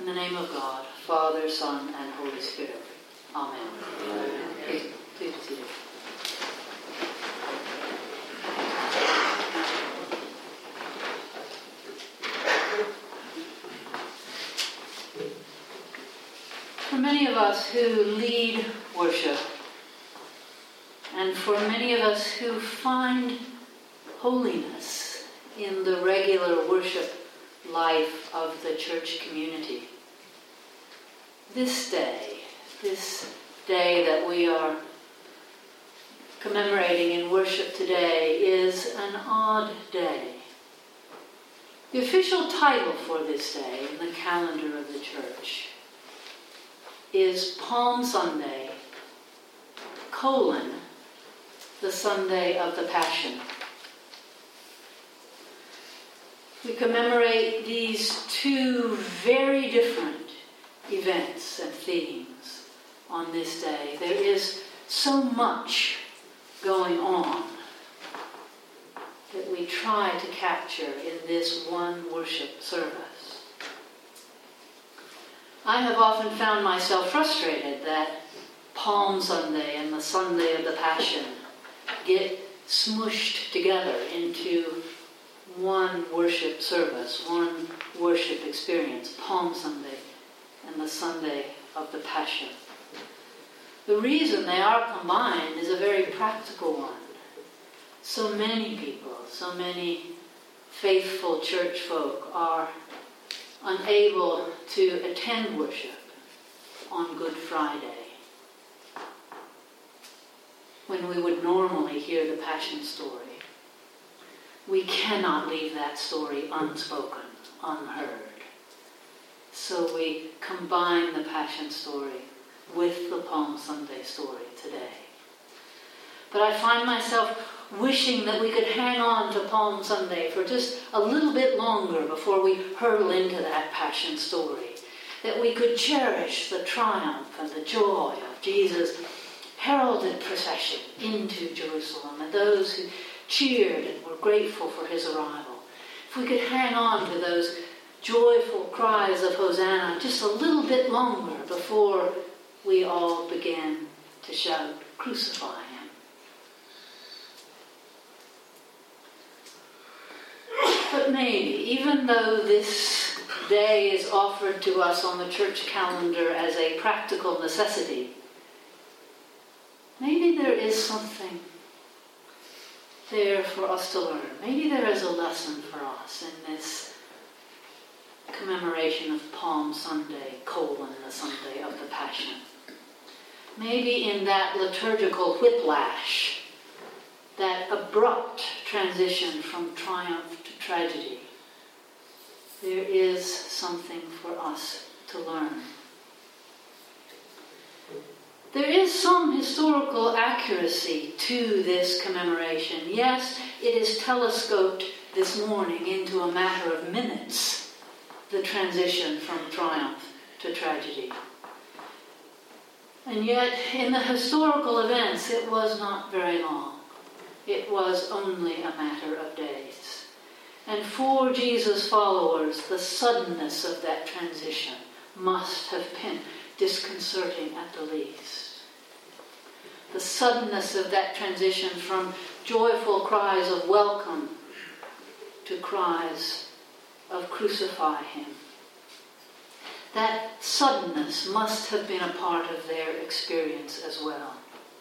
the name of God, Father, Son, and Holy Spirit. Amen. Please be seated. For many of us who lead worship, and for many of us who find holiness in the regular worship life of the church community, this day that we are commemorating in worship today, is an odd day. The official title for this day in the calendar of the church is Palm Sunday, the Sunday of the Passion. We commemorate these two very different events and themes on this day. There is so much going on that we try to capture in this one worship service. I have often found myself frustrated that Palm Sunday and the Sunday of the Passion get smushed together into one worship service, one worship experience, Palm Sunday and the Sunday of the Passion. The reason they are combined is a very practical one. So many people, so many faithful church folk are unable to attend worship on Good Friday, when we would normally hear the Passion story. We cannot leave that story unspoken, unheard. So we combine the Passion story with the Palm Sunday story today. But I find myself wishing that we could hang on to Palm Sunday for just a little bit longer before we hurtle into that Passion story. That we could cherish the triumph and the joy of Jesus' heralded procession into Jerusalem, and those who cheered and were grateful for his arrival. If we could hang on to those joyful cries of Hosanna just a little bit longer before we all began to shout, "Crucify him." But maybe, even though this day is offered to us on the church calendar as a practical necessity, maybe there is something there for us to learn. Maybe there is a lesson for us in this commemoration of Palm Sunday, the Sunday of the Passion. Maybe in that liturgical whiplash, that abrupt transition from triumph to tragedy, there is something for us to learn. There is some historical accuracy to this commemoration. Yes, it is telescoped this morning into a matter of minutes, the transition from triumph to tragedy. And yet, in the historical events, it was not very long. It was only a matter of days. And for Jesus' followers, the suddenness of that transition must have been disconcerting at the least. The suddenness of that transition from joyful cries of welcome to cries of crucify him. That suddenness must have been a part of their experience as well.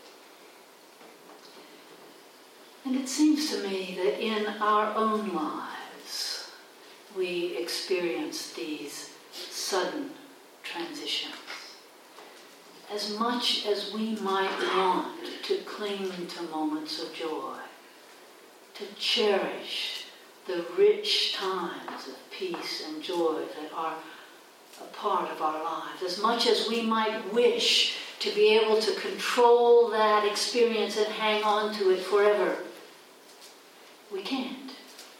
And it seems to me that in our own lives, we experience these sudden transitions. As much as we might want to cling to moments of joy, to cherish the rich times of peace and joy that are a part of our lives, as much as we might wish to be able to control that experience and hang on to it forever, we can't.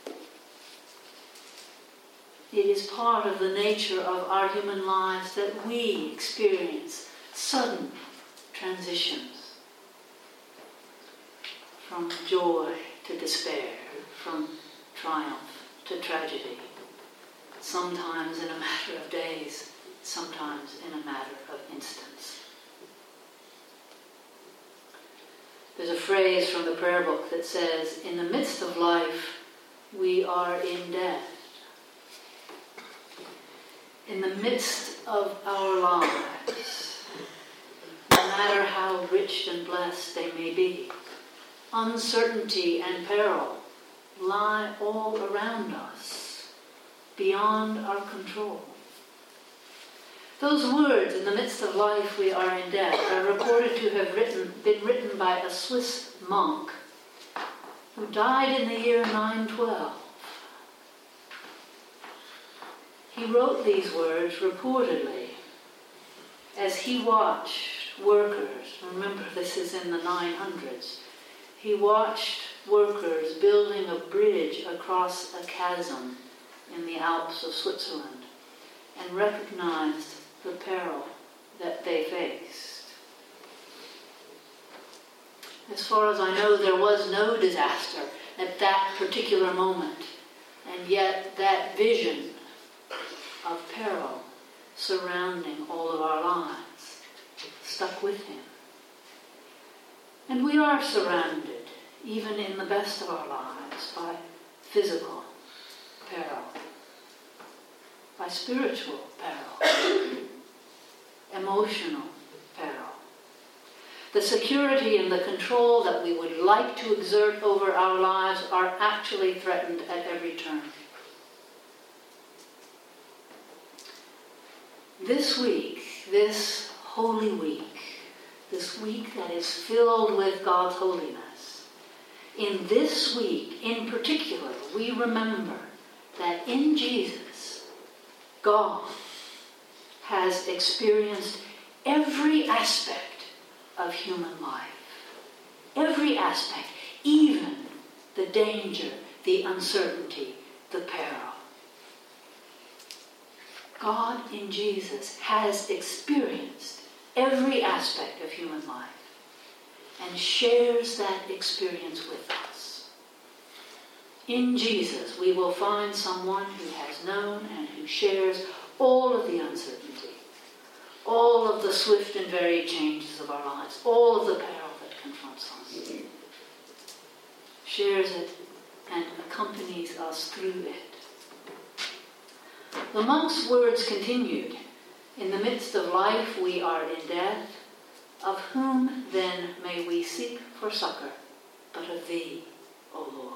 It is part of the nature of our human lives that we experience sudden transitions from joy to despair, from triumph to tragedy, sometimes in a matter of days, sometimes in a matter of instants. There's a phrase from the prayer book that says, in the midst of life, we are in death. In the midst of our lives, no matter how rich and blessed they may be, uncertainty and peril lie all around us, beyond our control. Those words, in the midst of life we are in death, are reported to have been written by a Swiss monk who died in the year 912. He wrote these words reportedly as he watched workers, remember this is in the 900s, he watched workers building a bridge across a chasm in the Alps of Switzerland and recognized the peril that they faced. As far as I know, there was no disaster at that particular moment, and yet that vision of peril surrounding all of our lives stuck with him. And we are surrounded, even in the best of our lives, by physical peril, by spiritual peril, emotional peril. The security and the control that we would like to exert over our lives are actually threatened at every turn. This week, this Holy Week, this week that is filled with God's holiness, in this week in particular, we remember that in Jesus, God has experienced every aspect of human life. Every aspect, even the danger, the uncertainty, the peril. God in Jesus has experienced every aspect of human life and shares that experience with us. In Jesus, we will find someone who has known and who shares all of the uncertainty, all of the swift and varied changes of our lives, all of the peril that confronts us, shares it and accompanies us through it. The monk's words continued, in the midst of life we are in death, of whom then may we seek for succor, but of thee, O Lord.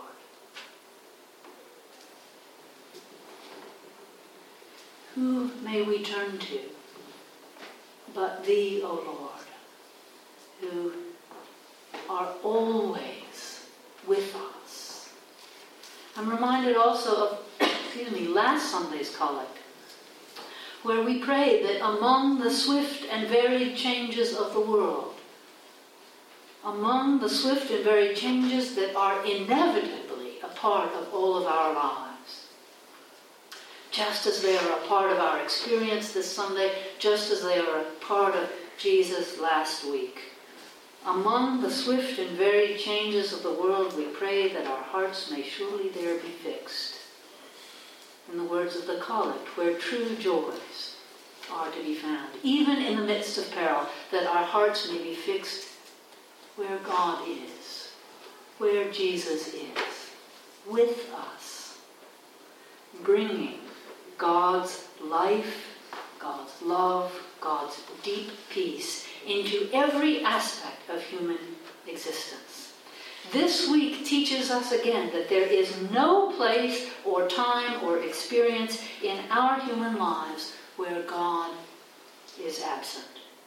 Who may we turn to but thee, O Lord, who are always with us? I'm reminded also of, last Sunday's collect, where we prayed that among the swift and varied changes of the world, among the swift and varied changes that are inevitably a part of all of our lives, just as they are a part of our experience this Sunday, just as they are a part of Jesus last week. Among the swift and varied changes of the world, we pray that our hearts may surely there be fixed. In the words of the collect, where true joys are to be found, even in the midst of peril, that our hearts may be fixed where God is, where Jesus is, with us, bringing God's life, God's love, God's deep peace into every aspect of human existence. This week teaches us again that there is no place or time or experience in our human lives where God is absent.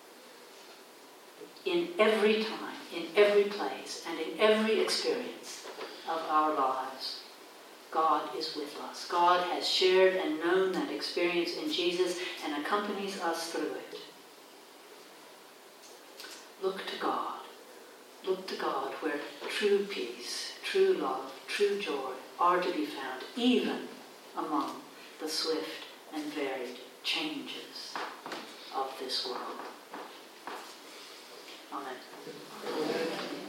In every time, in every place, and in every experience of our lives, God is with us. God has shared and known that experience in Jesus and accompanies us through it. Look to God. Look to God where true peace, true love, true joy are to be found, even among the swift and varied changes of this world. Amen.